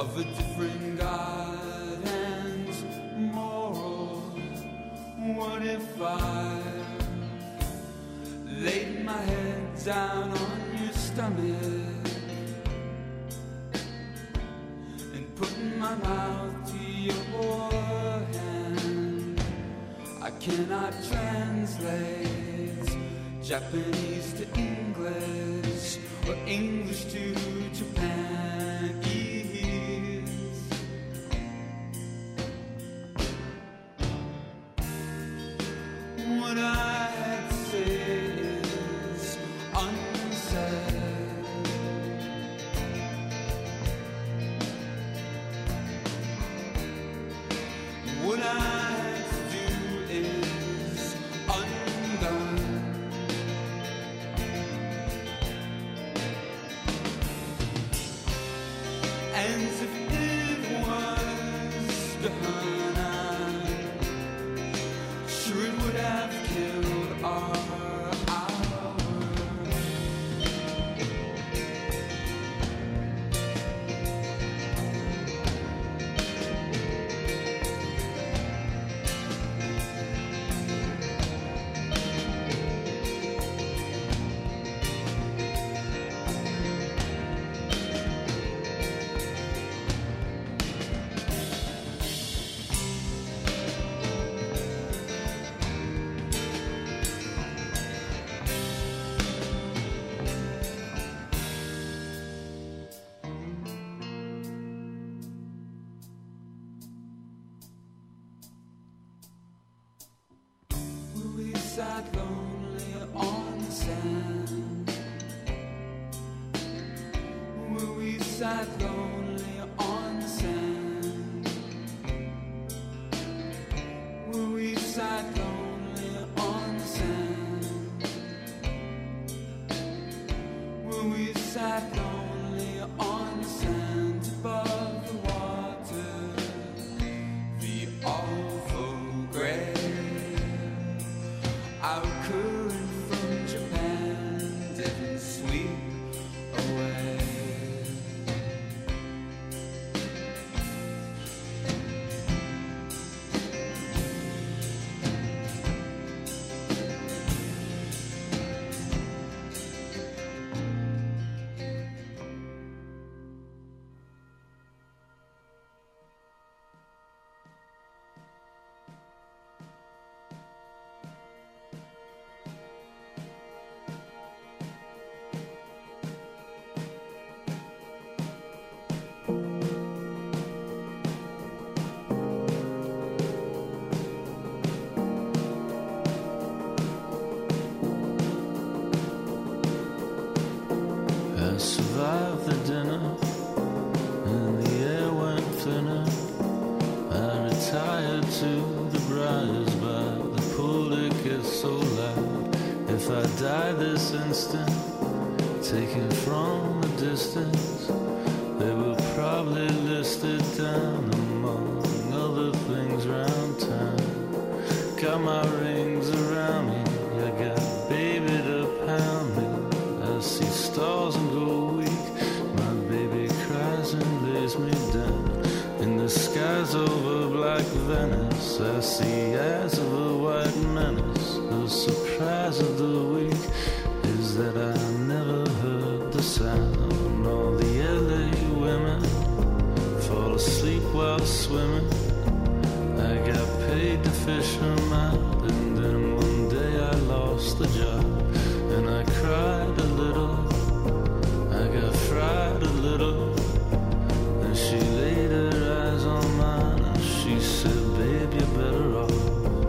of a different God and moral. What if I laid my head down on your stomach and put my mouth to your hand? I cannot translate Japanese to English or English to Japanese. What I had to say is unsaid. What I had to do is undone. As if it was done, I'm sure it would have killed our hour. We sat lonely on the sand. Where we sat lonely on the sand. Where we sat lonely on the sand. Where we sat lonely on the sand above the water, the awful grey. Our current from Japan didn't sweep away. I survived the dinner and the air went thinner. I retired to the briars by the pool, it gets so loud. If I die this instant, taken from a distance, they will probably list it down among other things round town. Got my rings around me, I got baby to pound me. I see stars and go weak, my baby cries and lays me down. In the skies over black Venice, I see eyes of a white menace. The surprise of the week is that I never heard the sound. All the LA women fall asleep while swimming. I got paid to fish them out, and then one day I lost the job. And I cried a little, I got fried a little. And she laid her eyes on mine and she said, babe, you're better off.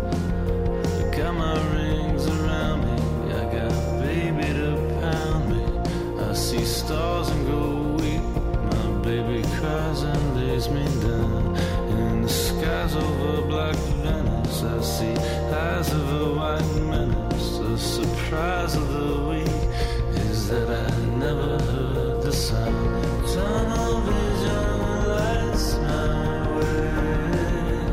I got my rings around me, I got baby to pound me. I see stars and go weak, my baby cries and lays me down. In the skies over black Venice, I see eyes of a white menace. The surprise of the week is that I never heard the sound. Tunnel vision lights my way.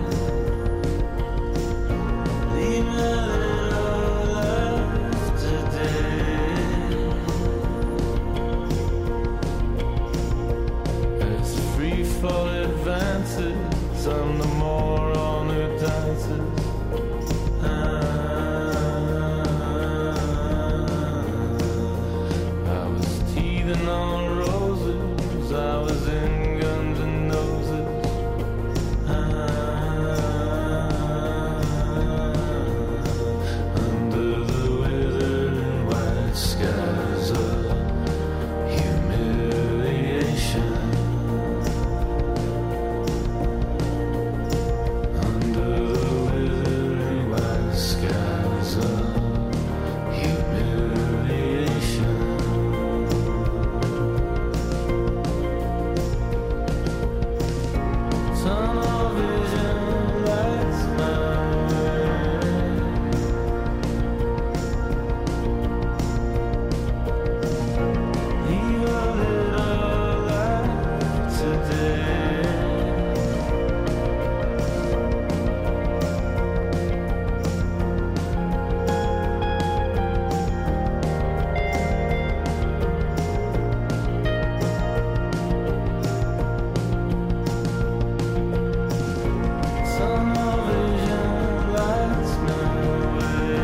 Leave me a little life today. Earth free fall. all advances, I'm the moron who dances. I was teething on roses, I was in Guns N' Noses. Under the withered white skies of humiliation. Under the withered white skies of humiliation. Tunnel vision lights my way. Leave a little light today. Tunnel vision lights my way.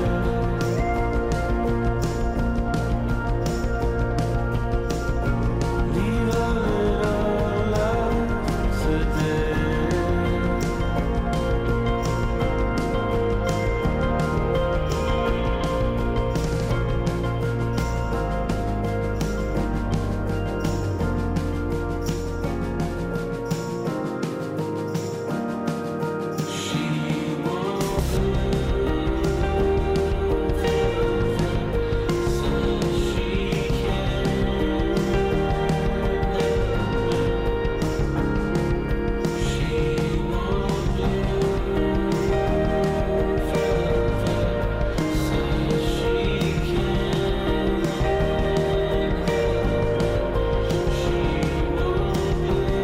Leave a little light today. She won't move, so she can't. She won't move, so she can't. She won't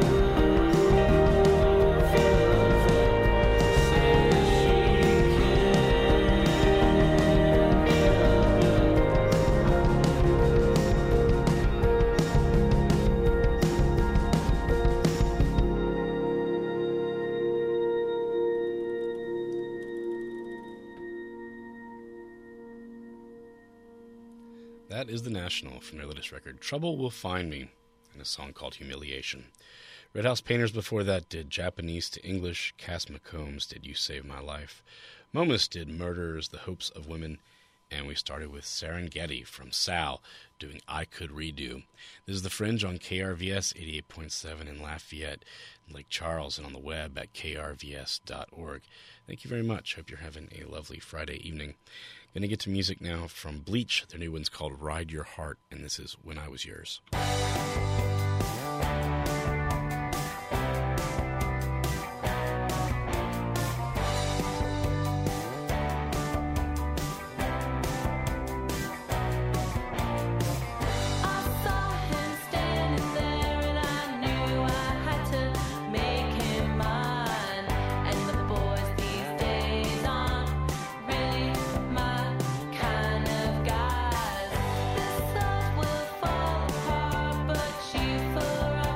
That is The National from their latest record, Trouble Will Find Me, and a song called Humiliation. Red House Painters before that did Japanese to English. Cass McCombs did You Save My Life. Momus did Murderers, The Hopes of Women. And we started with Serengeti from Sal doing I Could Redo. This is The Fringe on KRVS 88.7 in Lafayette, and Lake Charles, and on the web at krvs.org. Thank you very much. Hope you're having a lovely Friday evening. Going to get to music now from Bleach. Their new one's called Ride Your Heart, and this is When I Was Yours. I saw him standing there and I knew I had to make him mine. And the boys these days aren't really my kind of guys. This love will fall apart, but you for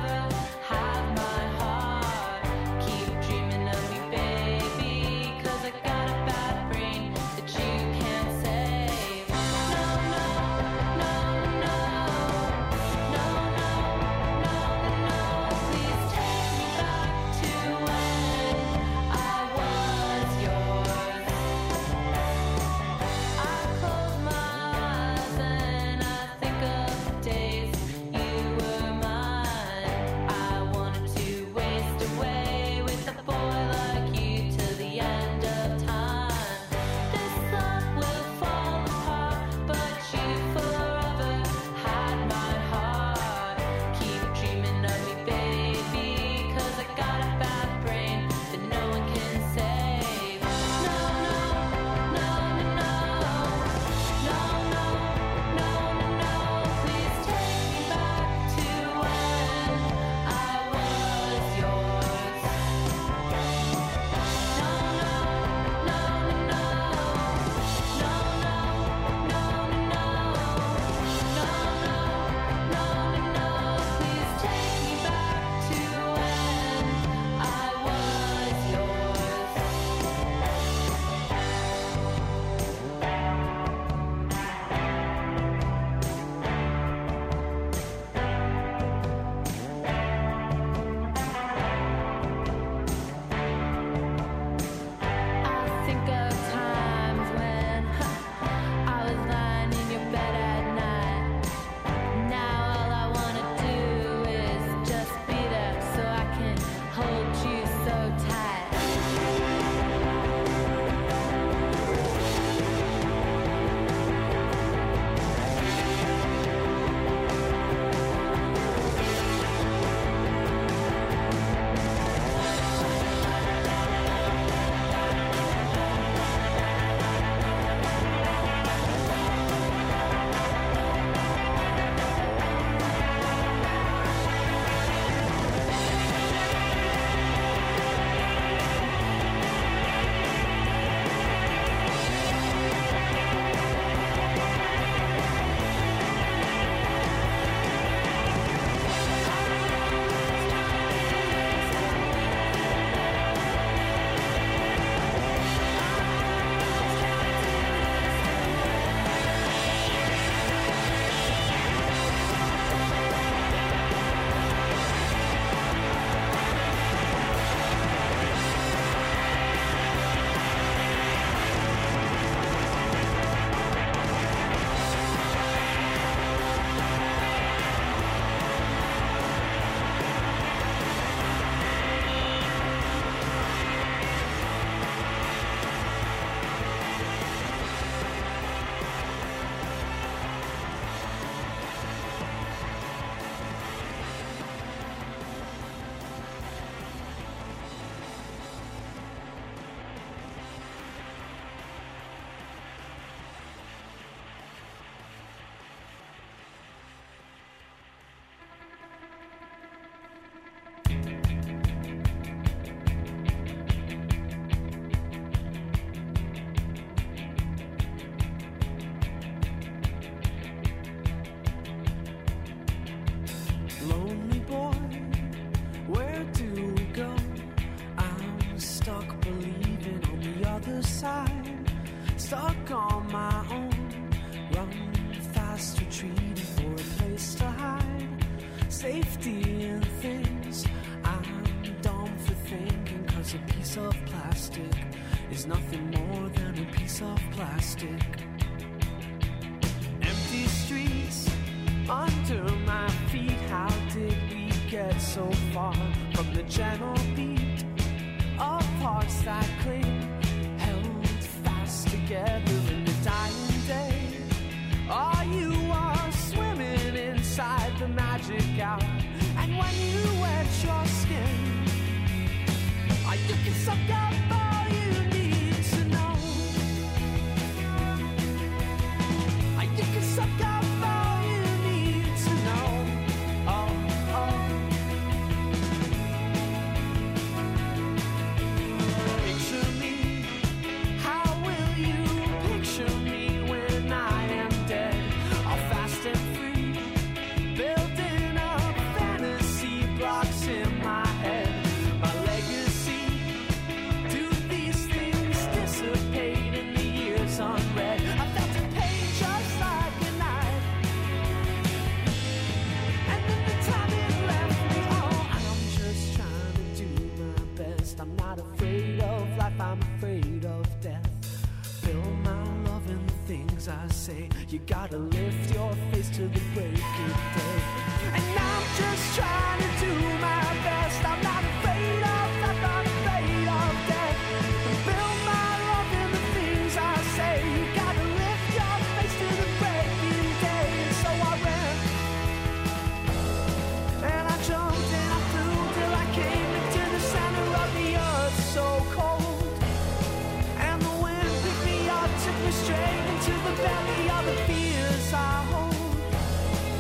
inside, stuck on my own, run fast, retreating for a place to hide, safety in things I'm dumb for thinking, 'cause a piece of plastic is nothing more than a piece of plastic. Empty streets under my feet, how did we get so far from the gentle beat of hearts that cling, held fast together in the dying day? Oh, you are swimming inside the magic hour, and when you wet your skin, oh, you can suck up all you need to know. Oh, you can suck up all you need to know. Oh, oh. Picture me, how will you picture me when I am dead? All fast and free, building up fantasy blocks in my head. My legacy, do these things dissipate in the years unread? I felt a pain just like a knife, and then the time it left me. Oh, I'm just trying to do my best. I'm not afraid of life, I'm afraid of death. Feel my love in the things I say. You gotta lift your face to the break of day. And I'm just trying to do my best. I'm not afraid of life, I'm afraid of death. Build my love in the things I say. You gotta lift your face to the breaking day. And so I ran, and I jumped and I flew till I came into the center of the earth, so cold. And the wind picked me up, took me straight into the belly of the fears I hold.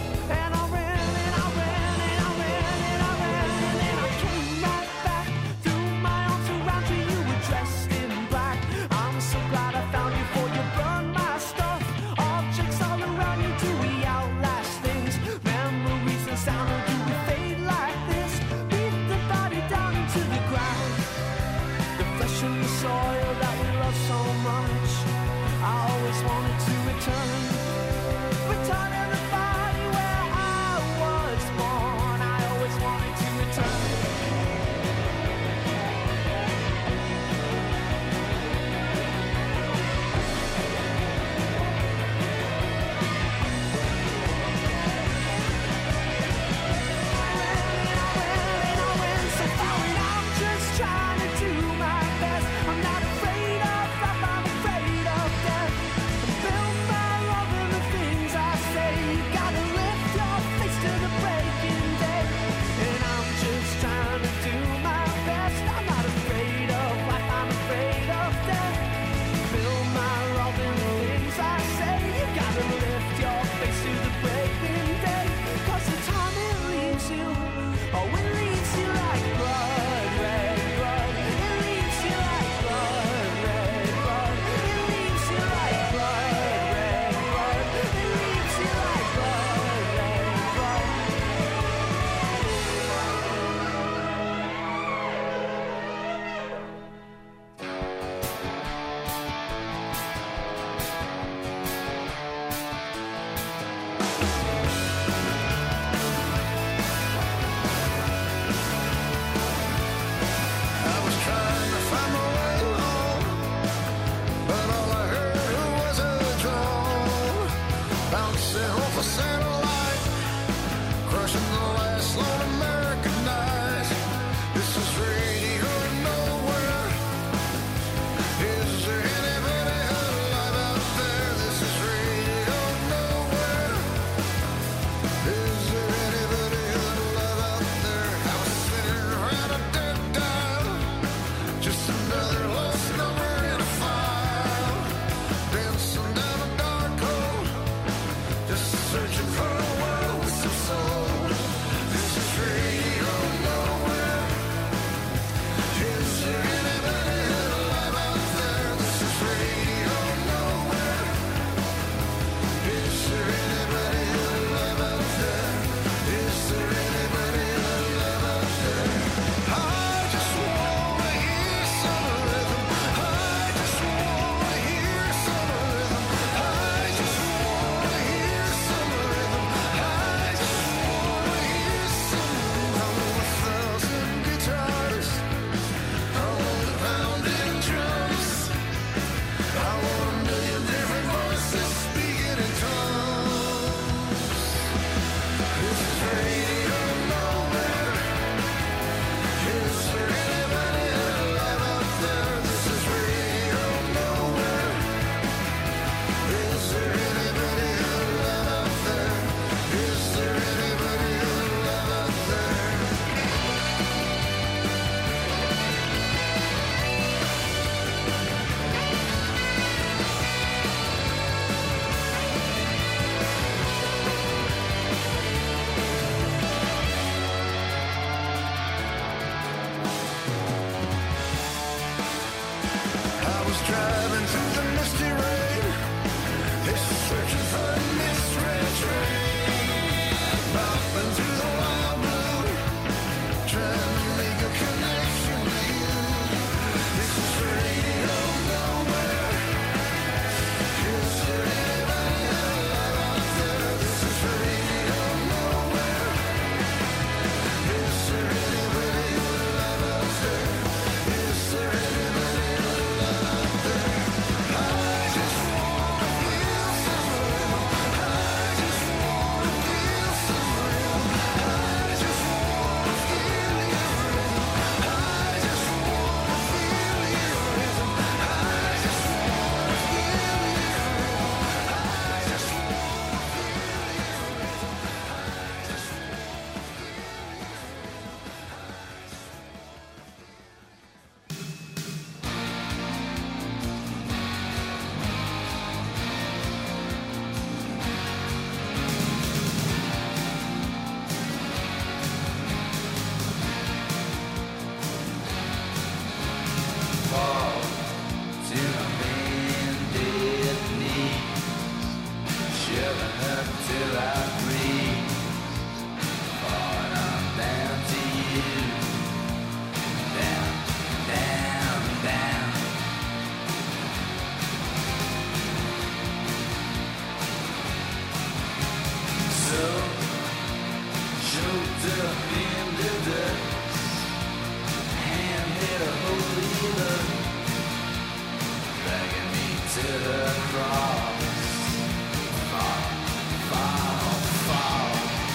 believer, begging me to the cross. Fall, fall, fall.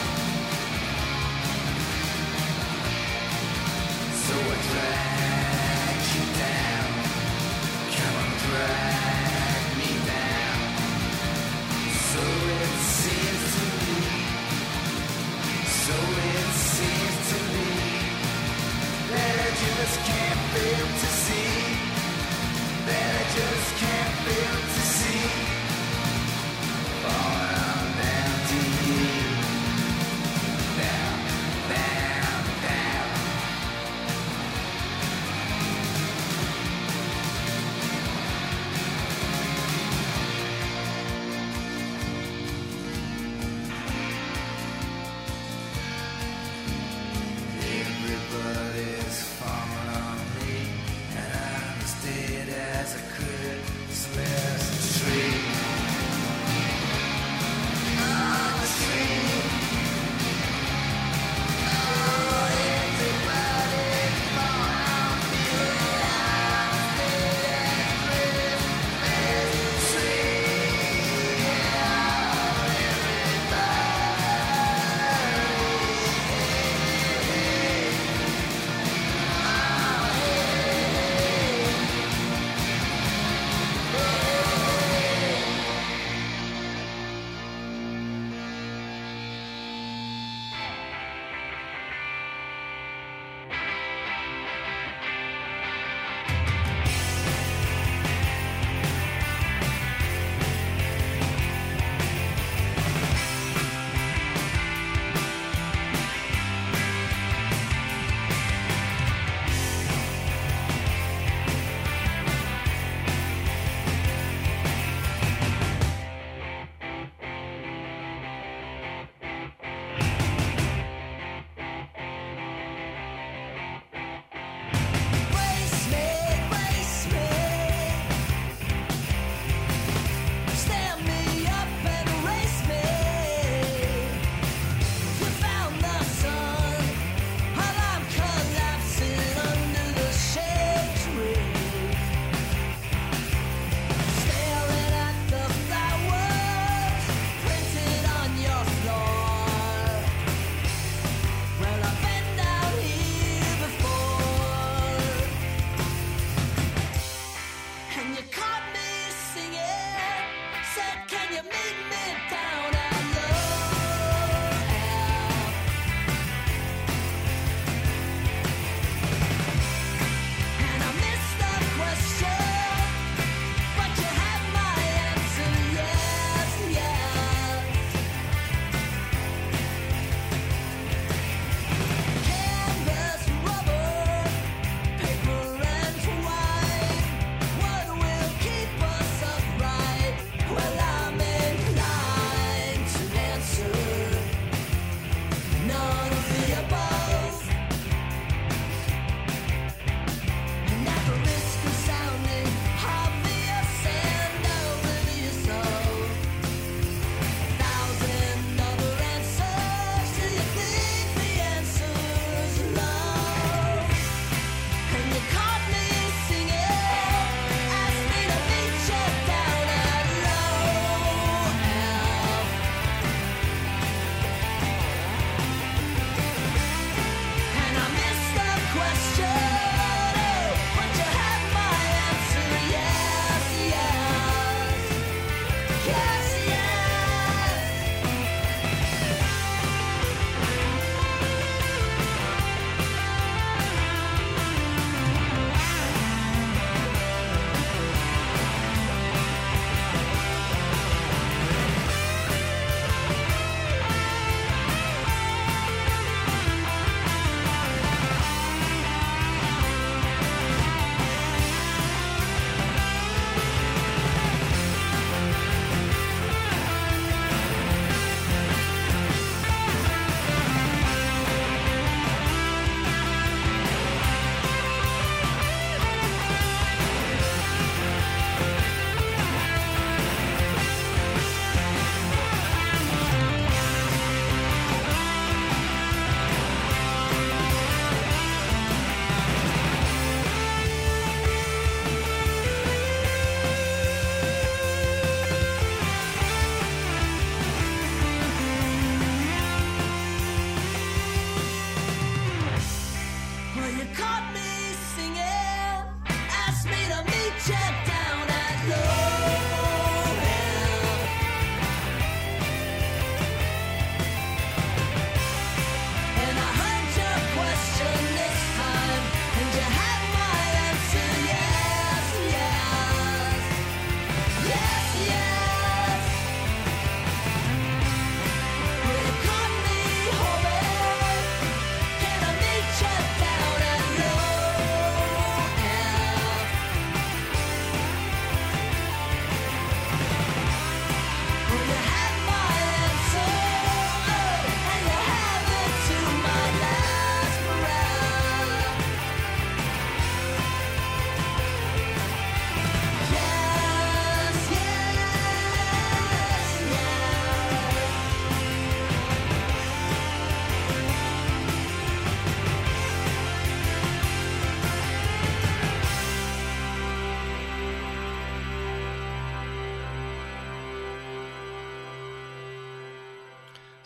So I drag you down. Come on, drag me down. So it seems to me. So it seems to me that I just can't fail to see. That I just can't fail to see.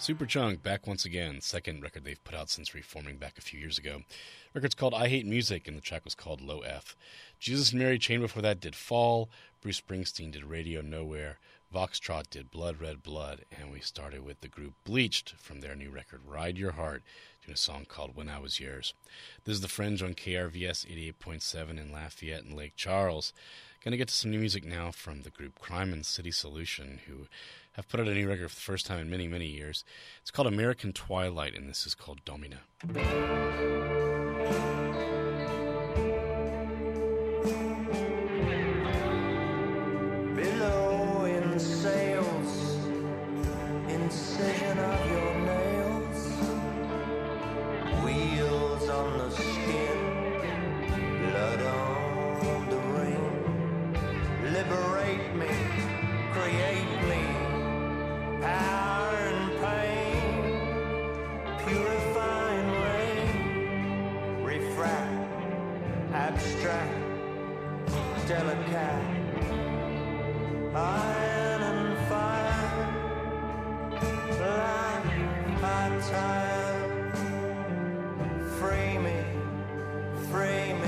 Superchunk back once again, second record they've put out since reforming back a few years ago. Record's called I Hate Music, and the track was called Low F. Jesus and Mary Chain before that did Fall, Bruce Springsteen did Radio Nowhere, Voxtrot did Blood Red Blood, and we started with the group Bleached from their new record Ride Your Heart, doing a song called When I Was Yours. This is The Fringe on KRVS 88.7 in Lafayette and Lake Charles. Gonna get to some new music now from the group Crime and City Solution, who have put out a new record for the first time in many, many years. It's called American Twilight, and this is called Domina. Below in sails, incision of your nails, wheels on the skin, blood on the ring. Liberate me, create me, power and pain, purifying rain, refract, abstract, delicate. Iron and fire, life I tire. Free me, free me.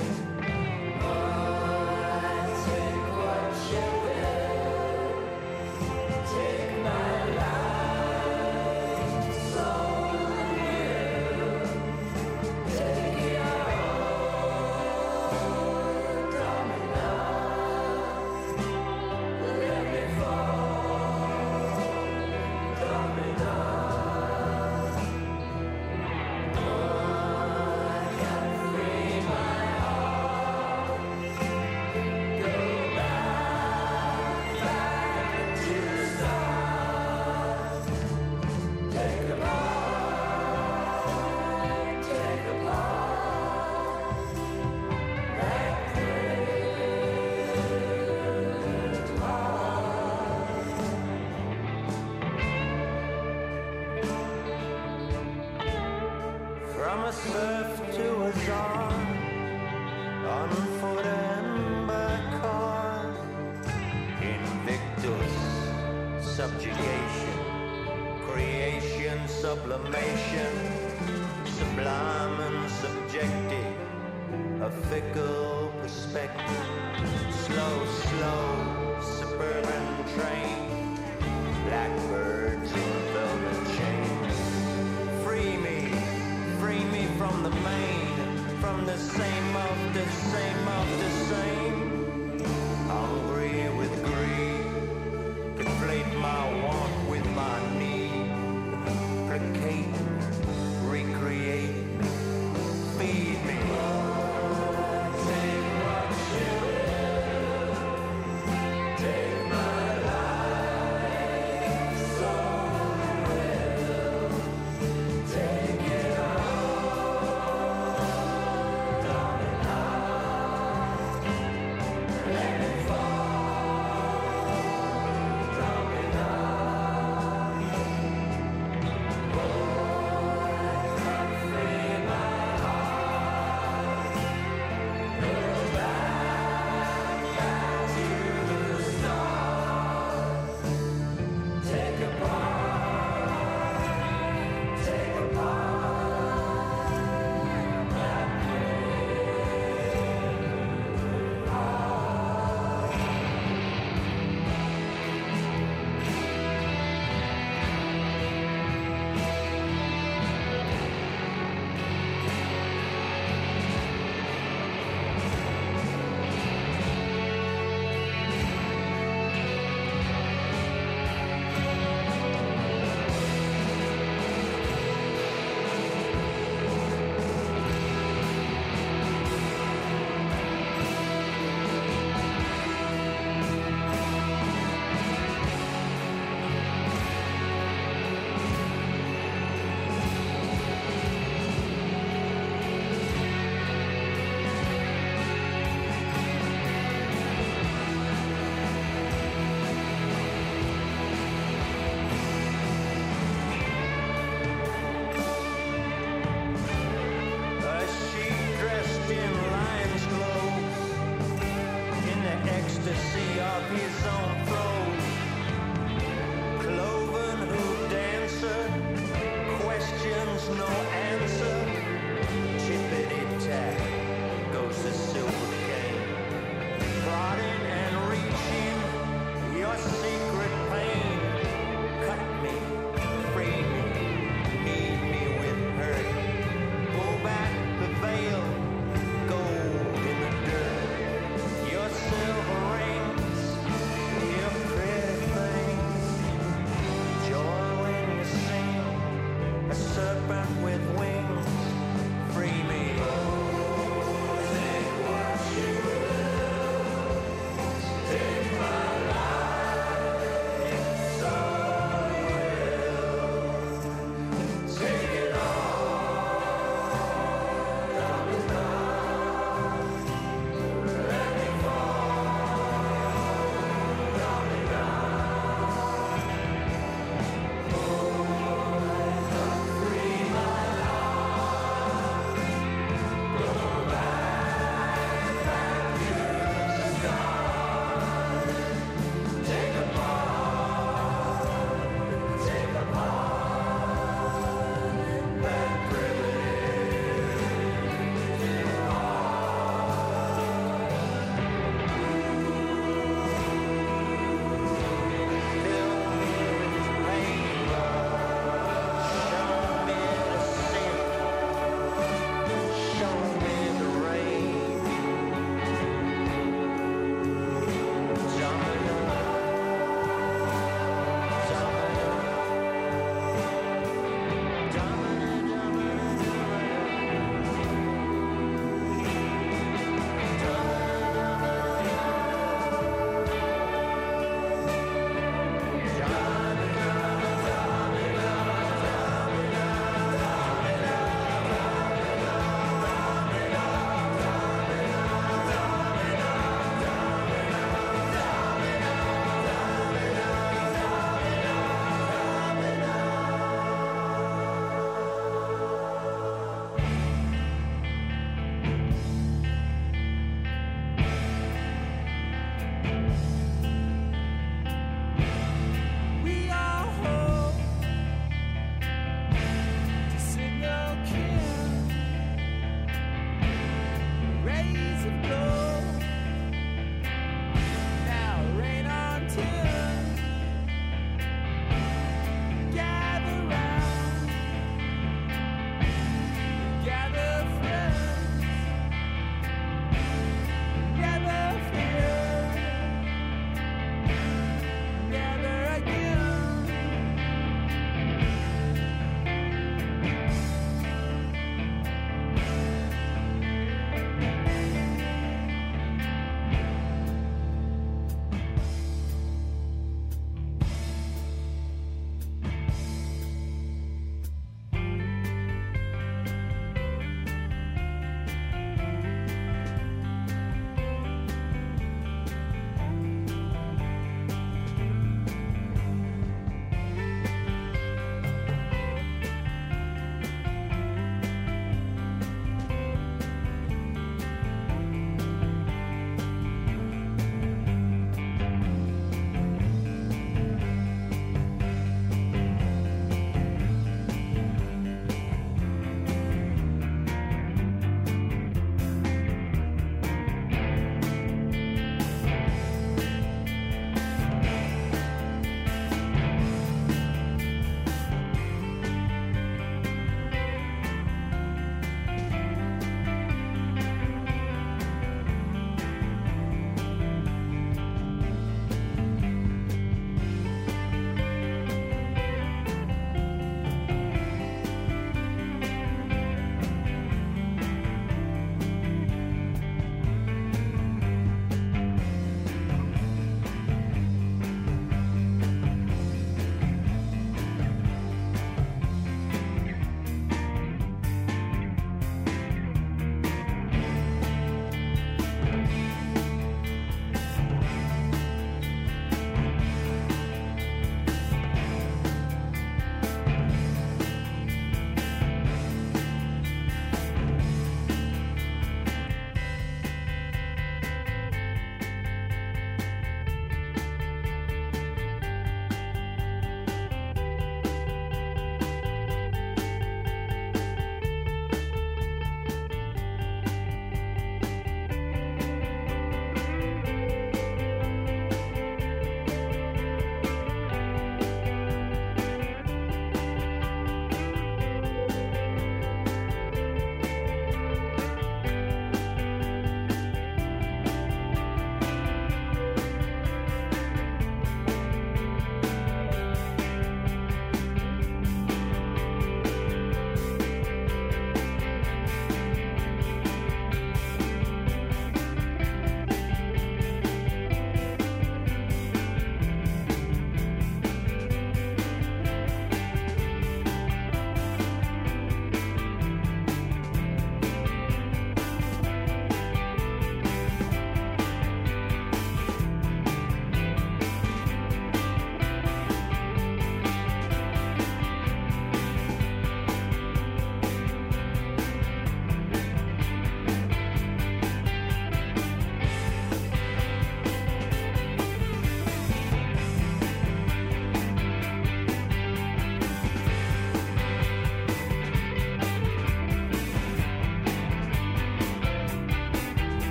I take what you will. Take my life, soul and will. Take it all, domino. From a serf to a czar, on foot and by car, invictus, subjugation, creation, sublimation, sublime and subjective, a fickle perspective, slow, slow, suburban train, blackbirds in velvet chains. Free me from the main, from the same of the same of the same. Hungry with greed, conflate my want with my need. Placate, recreate, feed me. Take what you will. Take my life, soul will. Take it all.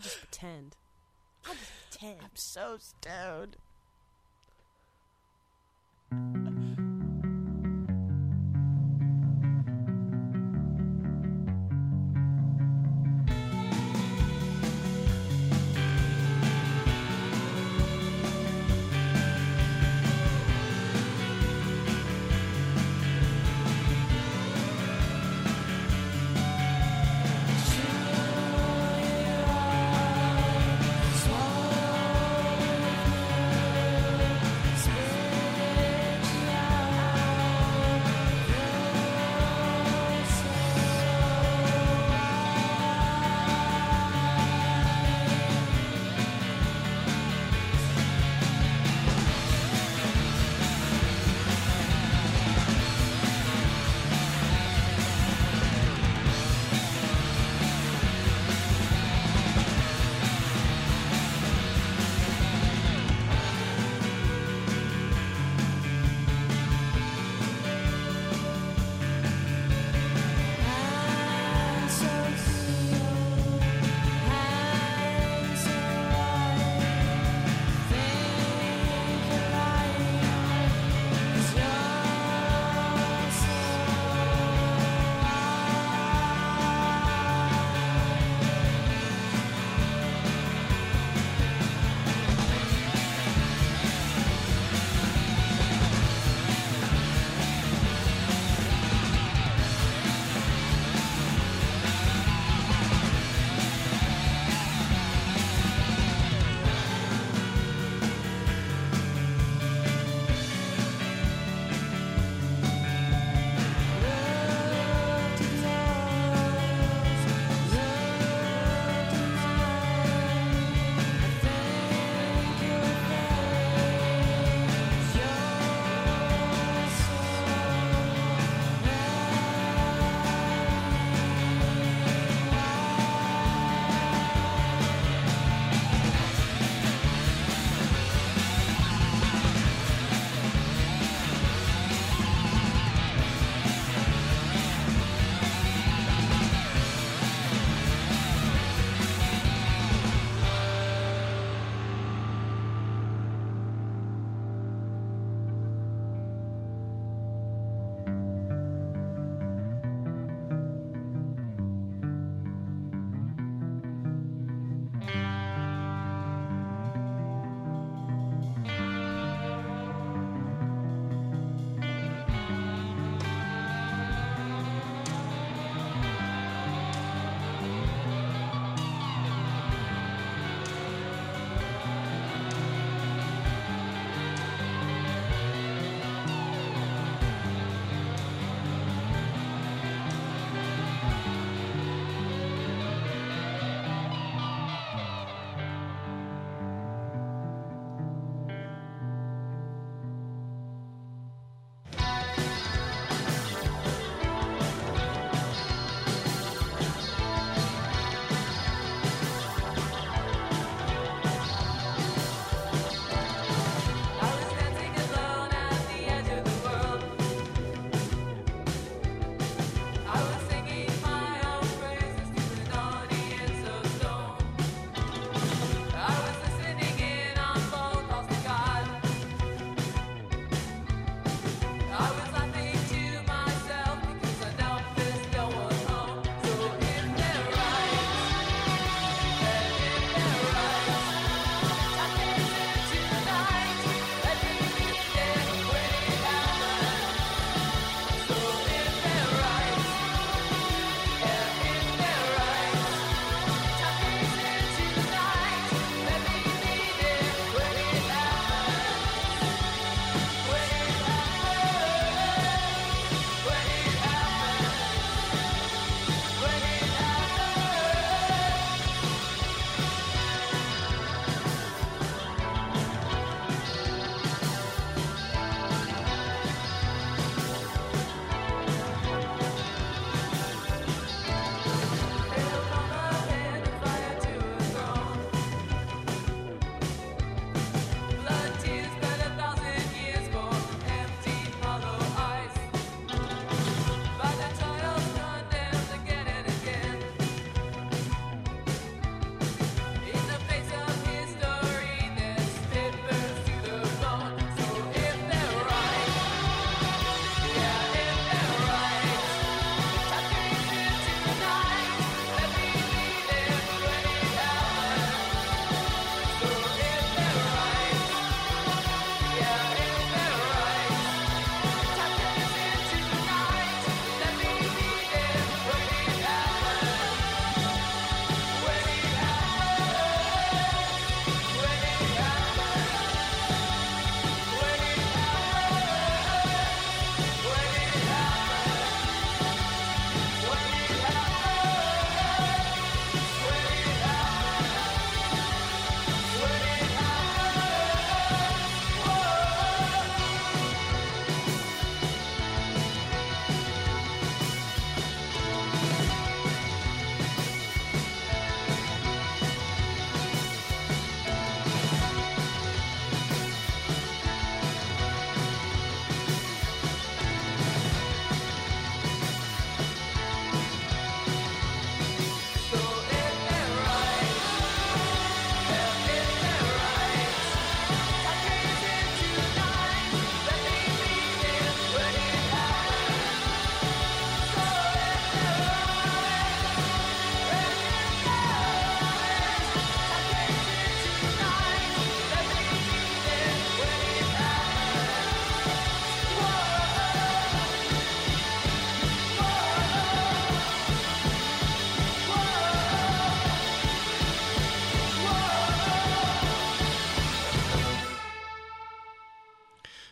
just pretend. I'll just pretend. I'm so stoned. Swallow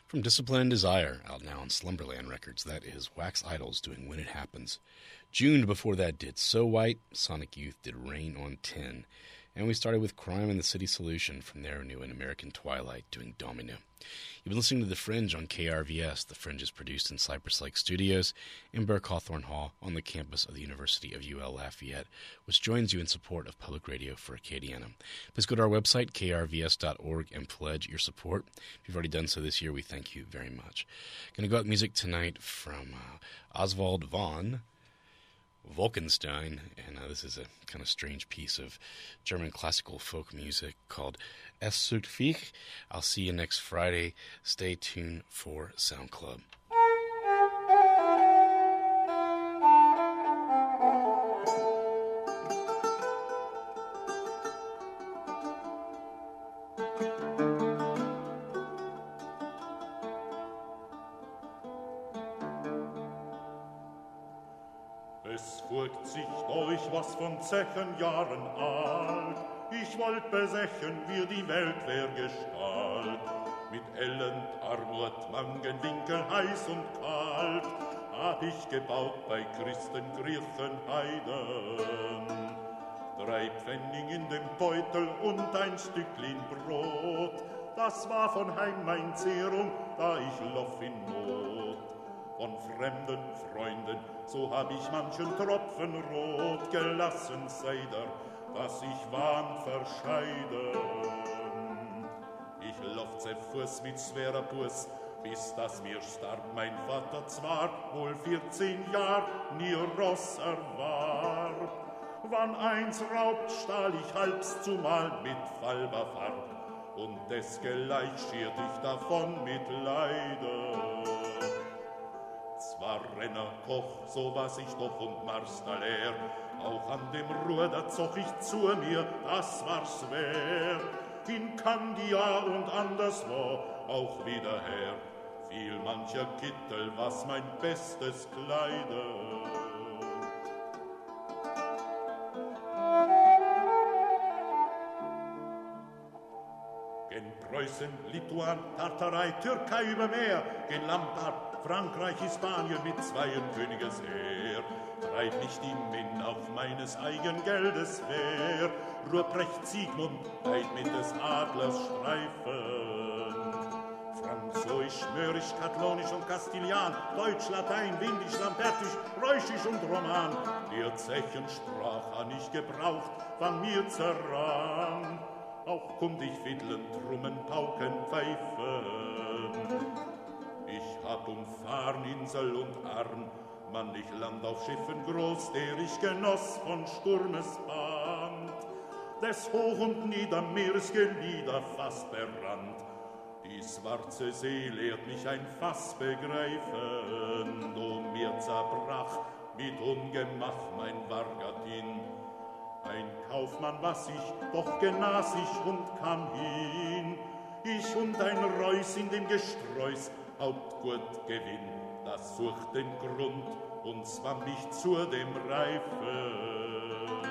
From Discipline and Desire, out now on Slumberland Records, that is Wax Idols doing When It Happens. June before that did So White, Sonic Youth did Rain on 10. And we started with Crime and the City Solution from their new and American Twilight doing Domino. You've been listening to The Fringe on KRVS. The Fringe is produced in Cypress Lake Studios in Burke Hawthorne Hall on the campus of the University of UL Lafayette, which joins you in support of public radio for Acadiana. Please go to our website, krvs.org, and pledge your support. If you've already done so this year, we thank you very much. Going to go out with music tonight from Oswald von Wolkenstein, and this is a kind of strange piece of German classical folk music called Es sucht Viech. I'll see you next Friday. Stay tuned for Sound Club. Es furcht sich durch was von Zechenjahren alt. Ich wollt besechen, wie die Welt wär Gestalt. Mit Elend, Armut, Mangenwinkel, heiß und kalt, hab ich gebaut bei Christen, Griechen, Heiden. 3 Pfennig in dem Beutel und ein Stücklein Brot, das war von heim mein Zehrung, da ich loff in Not. Von fremden Freunden, so hab ich manchen Tropfen rot gelassen, seider, dass ich wahn verscheiden. Ich loff zerfuß mit schwerer Bus, bis dass mir starb mein Vater zwar, wohl 14 Jahr, nie Ross erwarb. Wann eins raubt, stahl ich halbs zumal mit falber Farb, und desgleich schiert ich davon mit Leiden. Zwar Renner, Koch, so was ich doch und Marstaller, auch an dem Ruder zog ich zu mir, das war schwer. In Candia und anderswo auch wieder her, fiel mancher Kittel, was mein bestes kleidet. Gen Preußen, Lituan, Tartarei, Türkei über Meer, gen Lampard, Frankreich, Hispanien mit 2 Königes Heer. Treib nicht die Min auf meines eigen Geldes Wehr, Ruprecht, Siegmund, weit mit des Adlers Streifen. Französisch, Mörisch, Katalonisch und Kastilian, Deutsch, Latein, Windisch, Lampertisch, Reuschisch und Roman. Der Zechensprach han ich gebraucht, wann mir zerran. Auch konnt ich Fiddeln, Trummen, Pauken, Pfeifen. Ich hab umfahren Insel und Arm, mannig Land auf Schiffen groß, der ich genoss von Sturmes Band. Des Hoch- und Niedermeeresgelieder fast berrannt. Die schwarze See lehrt mich ein Fass begreifen, o mir zerbrach mit Ungemach mein Vargadin. Ein Kaufmann was ich, doch genas ich und kam hin. Ich und ein Reus in dem Gestreus, Hauptgut gewinn, das sucht den Grund und zwamm mich zu dem Reifen.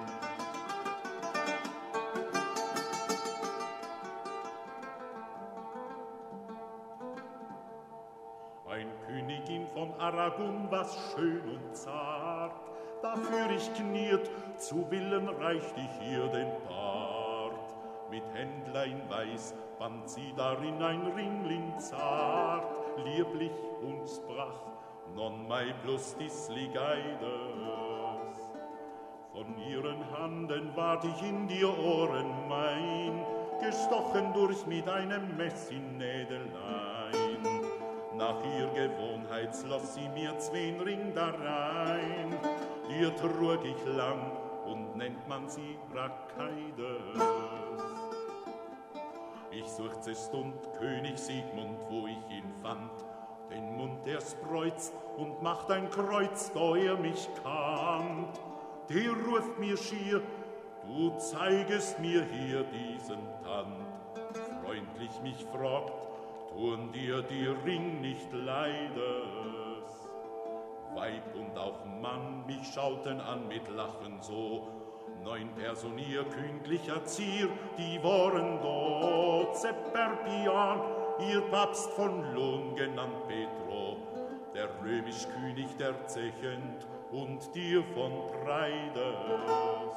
Ein Königin von Aragon, was schön und zart, dafür ich kniet, zu Willen reicht ich ihr den Bart. Mit Händlein weiß band sie darin ein Ringling zart, lieblich und sprach, non mai plus dis ligeides. Von ihren Handen ward ich in die Ohren mein, gestochen durch mit einem Messinädelein. Nach ihr Gewohnheit schloss sie mir 2 Ring darein, die trug ich lang und nennt man sie Rakeides. Ich suchte Stund König Siegmund, wo ich ihn fand, den Mund der spreuzt und macht ein Kreuz, da mich kannt. Der ruft mir schier, du zeigest mir hier diesen Tand. Freundlich mich fragt, tun dir die Ring nicht leides. Weib und auch Mann mich schauten an mit Lachen so, 9 Personier kündlicher Zier, die waren dort, Seperpian, ihr Papst von Lohn genannt Petro, der römisch König der Zechent und dir von Preides.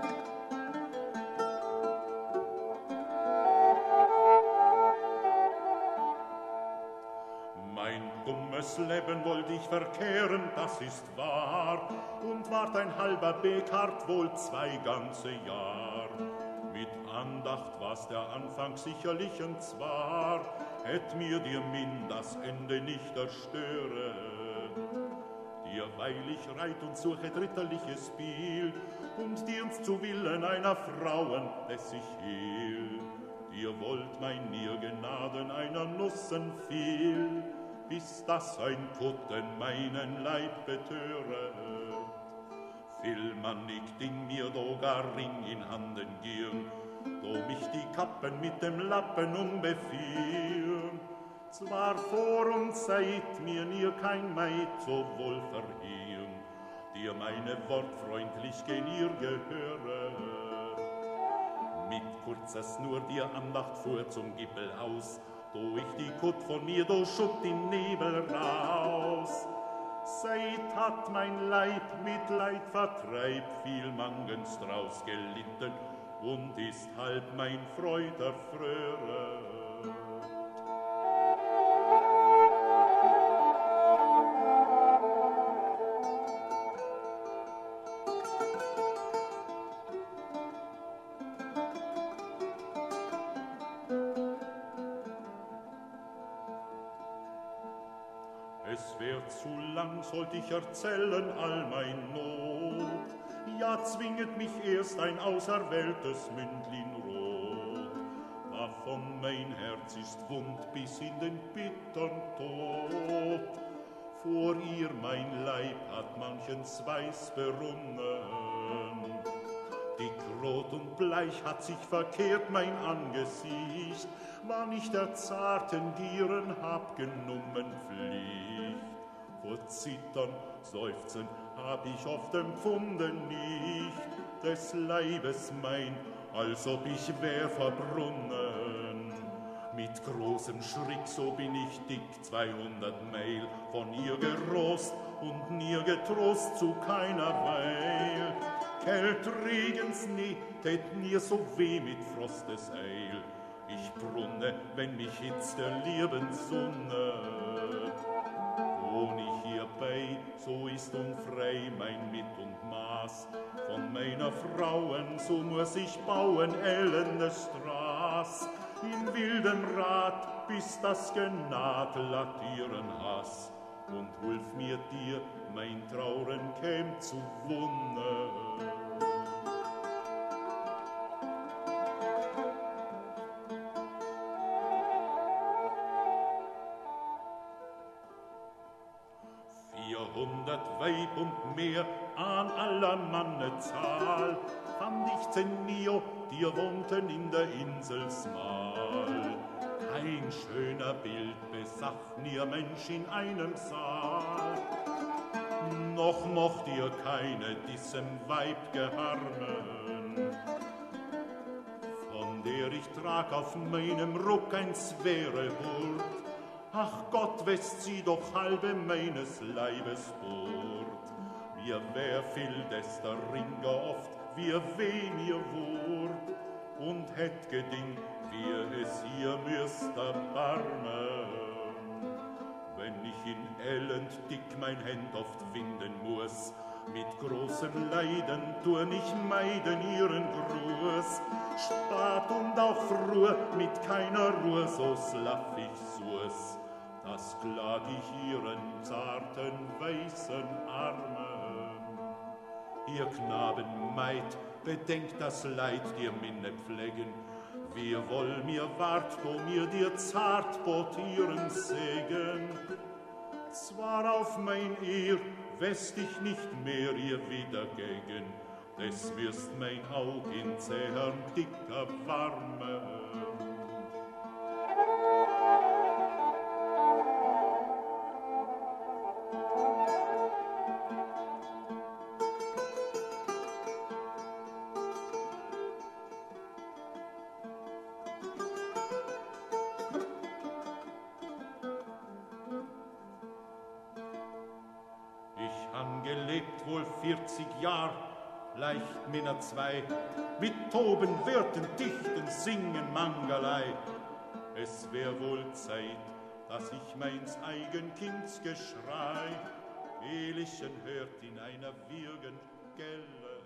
Mein dummes Leben wollt ich verkehren, das ist wahr, und ward ein halber Bekart wohl 2 ganze Jahr. Mit Andacht was der Anfang sicherlich und zwar, hätt mir dir min das Ende nicht erstöre. Dir weil ich reit und suche ritterliches Spiel, und dir's zu Willen einer Frauen, des ich hielt. Ihr wollt mein mir Gnaden einer Nussen viel, bis das ein Kutten meinen Leib betöret. Will man nicht Ding mir do gar Ring in Handen gehen, do mich die Kappen mit dem Lappen umbefielen. Zwar vor und seit mir nie kein Maid so wohl verhielen, dir meine Wort freundlich gen ihr gehöret. Mit kurzes nur dir Andacht fuhr zum Gippel aus, do ich die Kutt von mir, do schutt in Nebel raus. Seit hat mein Leib mit Leid vertreib viel mangens draus gelitten und ist halb mein Freud erfröret. Es wär zu lang, sollt ich erzählen all mein Not. Ja, zwinget mich erst ein auserwähltes Mündlin rot. Davon mein Herz ist wund bis in den bittern Tod. Vor ihr mein Leib hat manchens Weiß berunnen. Dick, rot und bleich hat sich verkehrt mein Angesicht, war nicht der zarten Gieren hab genommen Pflicht. Vor Zittern, Seufzen hab ich oft empfunden nicht, des Leibes mein, als ob ich wär verbrunnen. Mit großem Schreck, so bin ich dick 200 Meil von ihr gerost und nie getrost zu keiner Weil. Kält, Regen, Schnee, tät mir so weh mit Frostes Eil. Ich brunne, wenn mich hitzt der lieben Sonne. Wohn ich hierbei, so ist unfrei mein Mit und Maß. Von meiner Frauen, so muss ich bauen, elende Straß. In wildem Rat, bis das Genat latieren Hass. Und hulf mir dir, mein Trauren käm zu Wunde. Weib und mehr an aller Manne Zahl, fand ich Zenio, dir wohnten in der Insel Smal. Kein schöner Bild besach nie Mensch in einem Saal. Noch mocht ihr keine diesem Weib geharmen, von der ich trag auf meinem Ruck ein schwere Hurt. Ach Gott, west sie doch halbe meines Leibes Bord. Wir wär viel des der Ringer oft, wir weh mir wurd, und hätt geding, wir es ihr müsst erbarmen. Wenn ich in Elend dick mein Händ oft winden muss, mit großem Leiden tun ich meiden ihren Gruß. Spat und auch früh, mit keiner Ruhe, so slaff ich su's. Das klag ich ihren zarten, weißen Armen. Ihr Knaben, Maid, bedenkt das Leid, dir minne pflegen. Wir woll mir wart, wo mir dir zart bot ihren Segen. Zwar auf mein Ehr, west ich nicht mehr ihr wiedergegen, des wirst mein Aug in zähern dicker Warme. lebt wohl 40 Jahr, leicht Männer 2, mit Toben, Wirten, Dichten, Singen, Mangelei. Es wär wohl Zeit, dass ich meins eigen Kinds Geschrei elichen hört in einer Wirgen Gelle.